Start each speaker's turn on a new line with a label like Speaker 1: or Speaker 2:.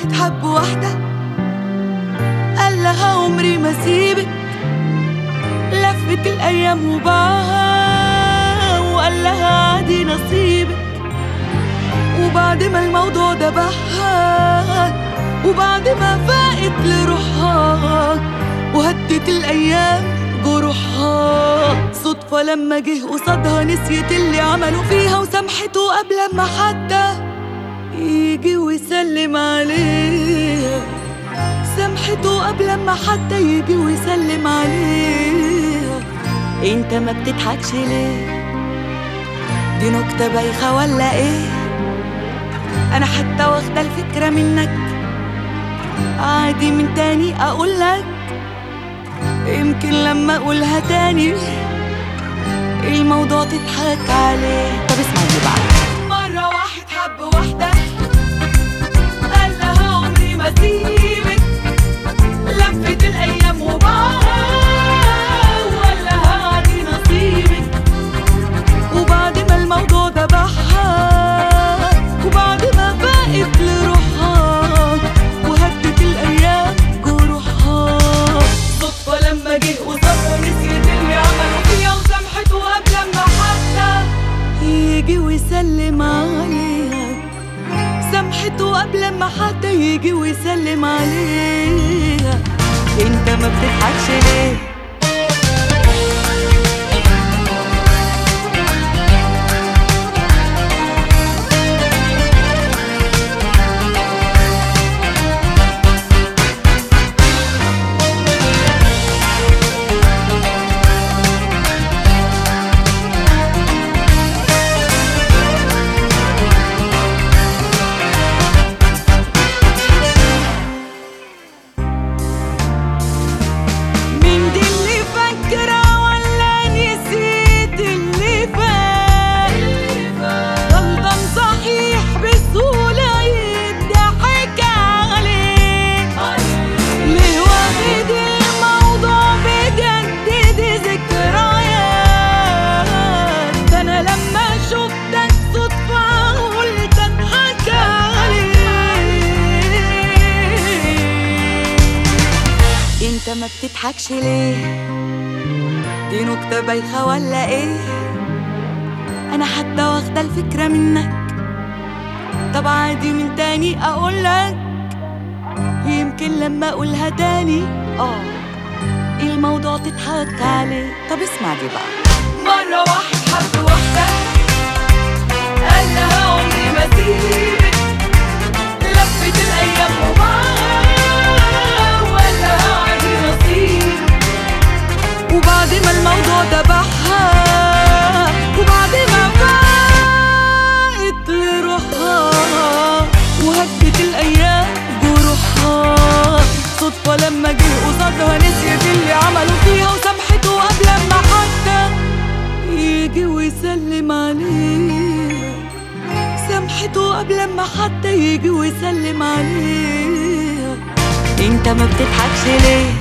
Speaker 1: واحد حب واحدة قال لها عمري ما سيبك، لفت الأيام وباعها وقال لها عادي نصيبك. وبعد ما الموضوع ده بحها، وبعد ما فاقت لروحها وهدت الأيام جروحها، صدفة لما جه قصادها نسيت اللي عملوا فيها وسامحته قبل ما حتى يجي ويسلم عليها. سامحته قبل ما حتى يجي ويسلم عليها. انت ما بتضحكش ليه؟ دي نكتة بايخة ولا ايه؟ انا حتى واخدة الفكرة منك، عادي من تاني اقولك، يمكن لما اقولها تاني الموضوع تضحك عليه. طب اسمع اللي بعد. مرة واحد حب واحدة قال لها عمري ما سيبك، لفت الايام وباعها وقال لها عادي نصيبك. وبعد ما الموضوع ده بحها، وبعد ما فاقت لروحها وهدت الايام جروحها، صدفة لما جه قصادها نسيت اللي عملوا فيها وسامحته قبل ما حتى يجي ويسلم عليها. سامحته قبل ما حتى يجي ويسلم عليها. انت ما بتضحكش ليه؟ انت ما بتضحكش ليه؟ دي نكتة بايخة ولا ايه؟ انا حتى واخدة الفكرة منك، طب عادي من تاني اقولك، يمكن لما اقولها تاني الموضوع تضحك عليه. طب اسمع دي بقى. مرة واحد حب واحدة قال لها عمري ما سيبك، لفت الايام وباعها وقال لها عادي نصيب. وبعد ما الموضوع ده بحها، وبعد ما فاقت لروحها وهدت الايام جروحها، صدفة لما جه قصادها نسيت اللي عملوا فيها وسامحته قبل ما حتى يجي ويسلم عليها. سامحته قبل ما حتى يجي ويسلم عليها. انت ما بتضحكش ليه؟